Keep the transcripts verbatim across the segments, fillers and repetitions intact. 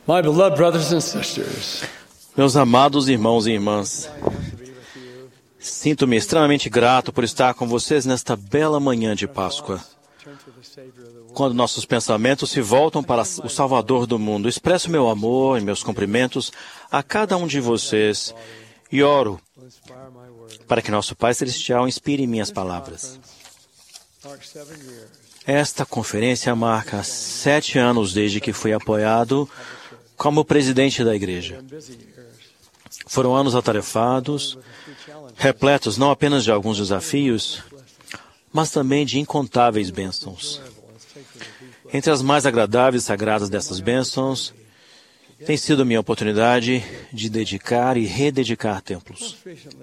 My beloved brothers and sisters, Meus amados irmãos e irmãs, sinto-me extremamente grato por estar com vocês nesta bela manhã de Páscoa. Quando nossos pensamentos se voltam para o Salvador do mundo, expresso meu amor e meus cumprimentos a cada um de vocês e oro para que nosso Pai Celestial inspire minhas palavras. Esta conferência marca sete anos desde que fui apoiado como presidente da igreja. Foram anos atarefados, repletos não apenas de alguns desafios, mas também de incontáveis bênçãos. Entre as mais agradáveis e sagradas dessas bênçãos, tem sido minha oportunidade de dedicar e rededicar templos.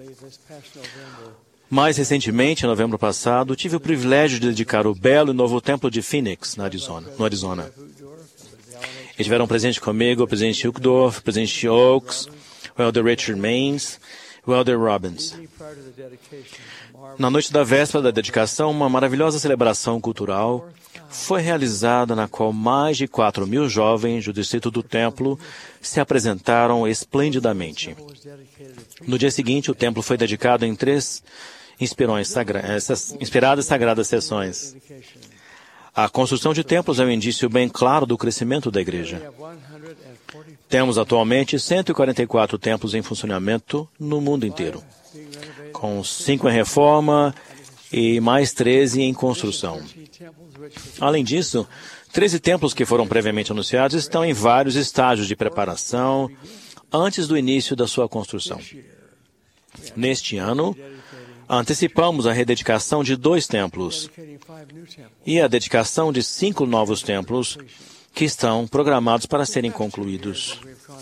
Mais recentemente, em novembro passado, tive o privilégio de dedicar o belo e novo templo de Phoenix, no Arizona. No Arizona. E tiveram presente comigo o presidente Uchtdorf, o presidente Oaks, o elder Richard Maines, o elder Robbins. Na noite da véspera da dedicação, uma maravilhosa celebração cultural foi realizada na qual mais de quatro mil jovens do distrito do templo se apresentaram esplendidamente. No dia seguinte, o templo foi dedicado em três sagra- inspiradas e sagradas sessões. A construção de templos é um indício bem claro do crescimento da igreja. Temos atualmente cento e quarenta e quatro templos em funcionamento no mundo inteiro, com cinco em reforma e mais treze em construção. Além disso, treze templos que foram previamente anunciados estão em vários estágios de preparação antes do início da sua construção. Neste ano, antecipamos a rededicação de dois templos e a dedicação de cinco novos templos que estão programados para serem concluídos.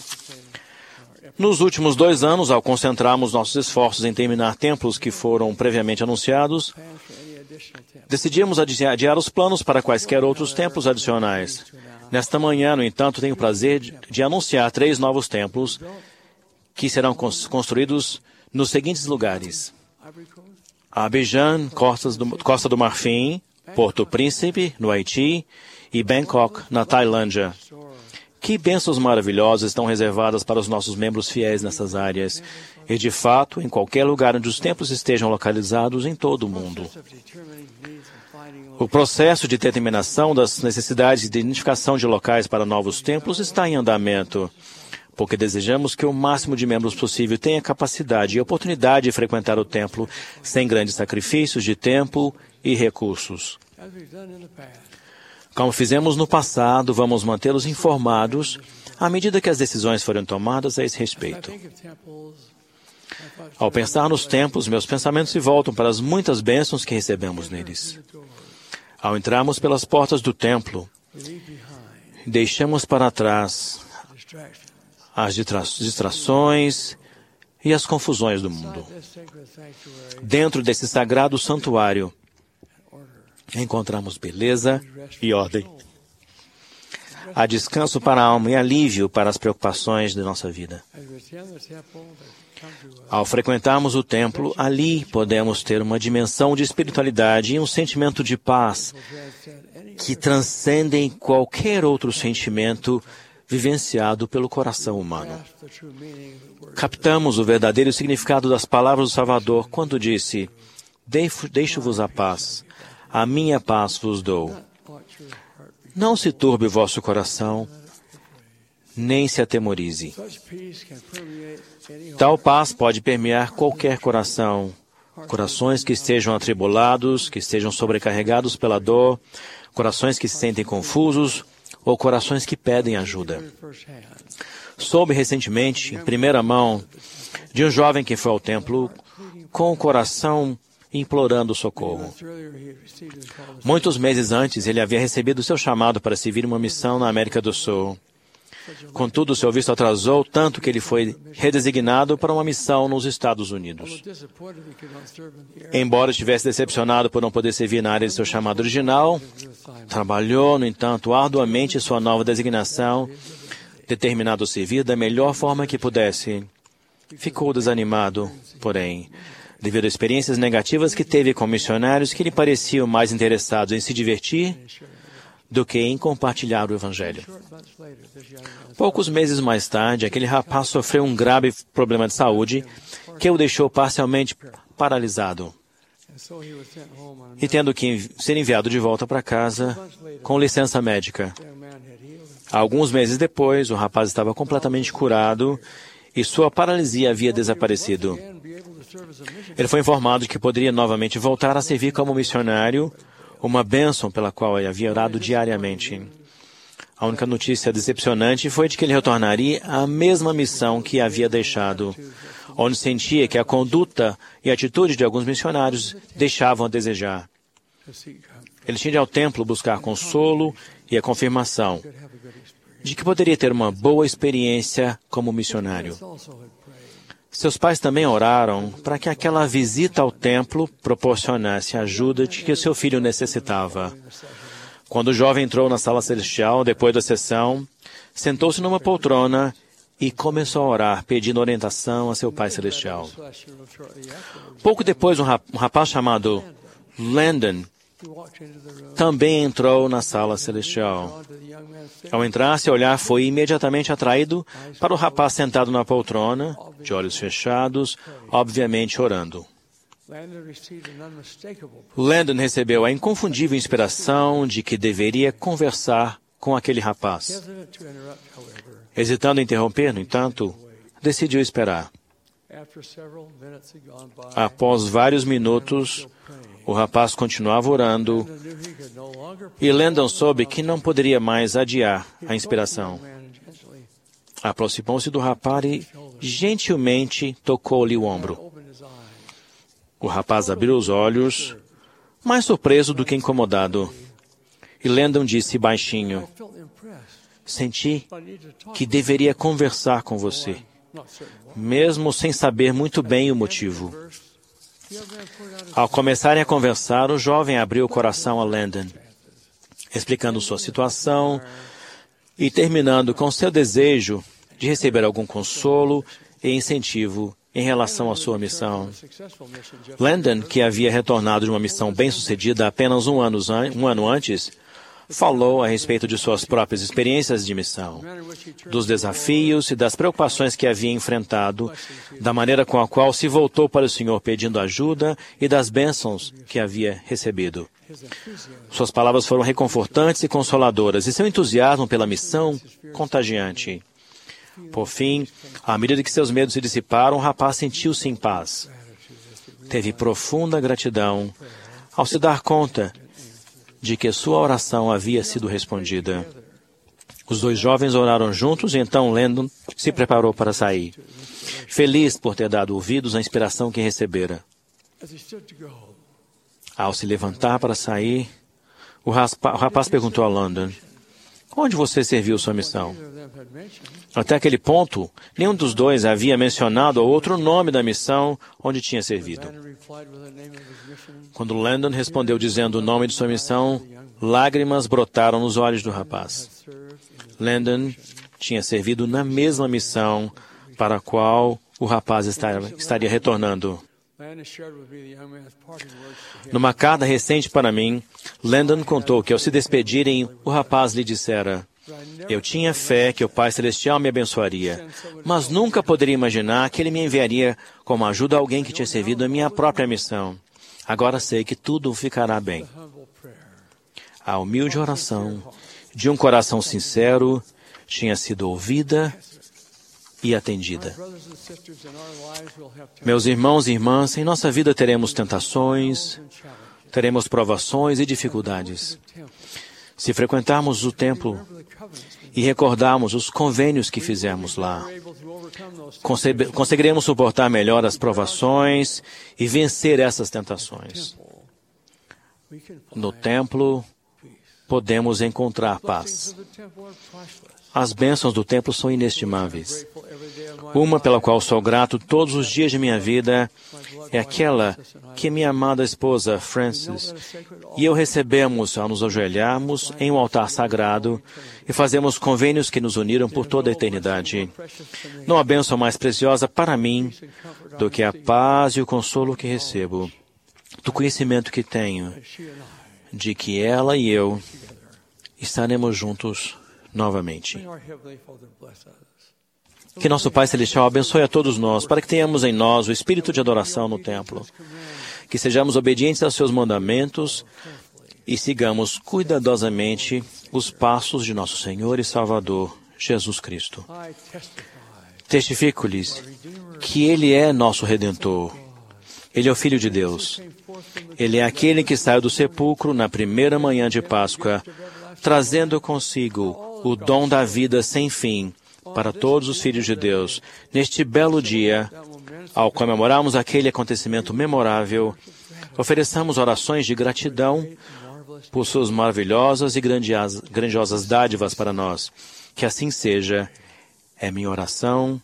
Nos últimos dois anos, ao concentrarmos nossos esforços em terminar templos que foram previamente anunciados, decidimos adiar os planos para quaisquer outros templos adicionais. Nesta manhã, no entanto, tenho o prazer de, de anunciar três novos templos que serão construídos nos seguintes lugares: Abidjan, Costa do, Costa do Marfim, Porto Príncipe, no Haiti, e Bangkok, na Tailândia. Que bênçãos maravilhosas estão reservadas para os nossos membros fiéis nessas áreas, e de fato, em qualquer lugar onde os templos estejam localizados em todo o mundo. O processo de determinação das necessidades de identificação de locais para novos templos está em andamento, porque desejamos que o máximo de membros possível tenha capacidade e oportunidade de frequentar o templo sem grandes sacrifícios de tempo e recursos. Como fizemos no passado, vamos mantê-los informados à medida que as decisões forem tomadas a esse respeito. Ao pensar nos templos, meus pensamentos se voltam para as muitas bênçãos que recebemos neles. Ao entrarmos pelas portas do templo, deixamos para trás as distrações e as confusões do mundo. Dentro desse sagrado santuário, encontramos beleza e ordem. Há descanso para a alma e alívio para as preocupações de nossa vida. Ao frequentarmos o templo, ali podemos ter uma dimensão de espiritualidade e um sentimento de paz que transcendem qualquer outro sentimento vivenciado pelo coração humano. Captamos o verdadeiro significado das palavras do Salvador quando disse: "Deixo-vos a paz, a minha paz vos dou. Não se turbe o vosso coração, nem se atemorize." Tal paz pode permear qualquer coração, corações que estejam atribulados, que estejam sobrecarregados pela dor, corações que se sentem confusos ou corações que pedem ajuda. Soube recentemente, em primeira mão, de um jovem que foi ao templo com o coração implorando socorro. Muitos meses antes, ele havia recebido seu chamado para servir uma missão na América do Sul. Contudo, seu visto atrasou tanto que ele foi redesignado para uma missão nos Estados Unidos. Embora estivesse decepcionado por não poder servir na área de seu chamado original, trabalhou, no entanto, arduamente sua nova designação, determinado a servir da melhor forma que pudesse. Ficou desanimado, porém, devido a experiências negativas que teve com missionários que lhe pareciam mais interessados em se divertir do que em compartilhar o Evangelho. Poucos meses mais tarde, aquele rapaz sofreu um grave problema de saúde que o deixou parcialmente paralisado. E tendo que ser enviado de volta para casa com licença médica. Alguns meses depois, o rapaz estava completamente curado e sua paralisia havia desaparecido. Ele foi informado de que poderia novamente voltar a servir como missionário, uma bênção pela qual ele havia orado diariamente. A única notícia decepcionante foi de que ele retornaria à mesma missão que havia deixado, onde sentia que a conduta e a atitude de alguns missionários deixavam a desejar. Ele tinha de ir ao templo buscar consolo e a confirmação de que poderia ter uma boa experiência como missionário. Seus pais também oraram para que aquela visita ao templo proporcionasse a ajuda de que seu filho necessitava. Quando o jovem entrou na sala celestial, depois da sessão, sentou-se numa poltrona e começou a orar, pedindo orientação a seu Pai Celestial. Pouco depois, um rapaz chamado Landon também entrou na sala celestial. Ao entrar, seu olhar foi imediatamente atraído para o rapaz sentado na poltrona, de olhos fechados, obviamente orando. Landon recebeu a inconfundível inspiração de que deveria conversar com aquele rapaz. Hesitando em interromper, no entanto, decidiu esperar. Após vários minutos, o rapaz continuava orando e Landon soube que não poderia mais adiar a inspiração. Aproximou-se do rapaz e gentilmente tocou-lhe o ombro. O rapaz abriu os olhos, mais surpreso do que incomodado. E Landon disse baixinho: "Senti que deveria conversar com você, mesmo sem saber muito bem o motivo." Ao começarem a conversar, o jovem abriu o coração a Landon, explicando sua situação e terminando com seu desejo de receber algum consolo e incentivo em relação à sua missão. Landon, que havia retornado de uma missão bem-sucedida apenas um ano, um ano antes, falou a respeito de suas próprias experiências de missão, dos desafios e das preocupações que havia enfrentado, da maneira com a qual se voltou para o Senhor pedindo ajuda e das bênçãos que havia recebido. Suas palavras foram reconfortantes e consoladoras, e seu entusiasmo pela missão contagiante. Por fim, à medida que seus medos se dissiparam, o rapaz sentiu-se em paz. Teve profunda gratidão ao se dar conta de que sua oração havia sido respondida. Os dois jovens oraram juntos e então Landon se preparou para sair, feliz por ter dado ouvidos à inspiração que recebera. Ao se levantar para sair, o, raspa, o rapaz perguntou a Landon: "Onde você serviu sua missão?" Até aquele ponto, nenhum dos dois havia mencionado o outro nome da missão onde tinha servido. Quando Landon respondeu dizendo o nome de sua missão, lágrimas brotaram nos olhos do rapaz. Landon tinha servido na mesma missão para a qual o rapaz estaria retornando. Numa carta recente para mim, Landon contou que ao se despedirem, o rapaz lhe dissera: "Eu tinha fé que o Pai Celestial me abençoaria, mas nunca poderia imaginar que Ele me enviaria como ajuda a alguém que tinha servido a minha própria missão. Agora sei que tudo ficará bem." A humilde oração de um coração sincero tinha sido ouvida e atendida. Meus irmãos e irmãs, em nossa vida teremos tentações, teremos provações e dificuldades. Se frequentarmos o templo e recordarmos os convênios que fizemos lá, conseguiremos suportar melhor as provações e vencer essas tentações. No templo, podemos encontrar paz. As bênçãos do templo são inestimáveis. Uma pela qual sou grato todos os dias de minha vida é aquela que minha amada esposa, Frances, e eu recebemos ao nos ajoelharmos em um altar sagrado e fazemos convênios que nos uniram por toda a eternidade. Não há bênção mais preciosa para mim do que a paz e o consolo que recebo, do conhecimento que tenho de que ela e eu estaremos juntos novamente. Que nosso Pai Celestial abençoe a todos nós, para que tenhamos em nós o espírito de adoração no templo, que sejamos obedientes aos seus mandamentos e sigamos cuidadosamente os passos de nosso Senhor e Salvador, Jesus Cristo. Testifico-lhes que Ele é nosso Redentor. Ele é o Filho de Deus. Ele é aquele que saiu do sepulcro na primeira manhã de Páscoa, trazendo consigo o dom da vida sem fim para todos os filhos de Deus. Neste belo dia, ao comemorarmos aquele acontecimento memorável, ofereçamos orações de gratidão por suas maravilhosas e grandiosas dádivas para nós. Que assim seja, é minha oração,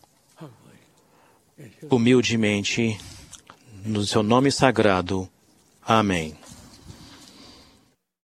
humildemente, no seu nome sagrado. Amém.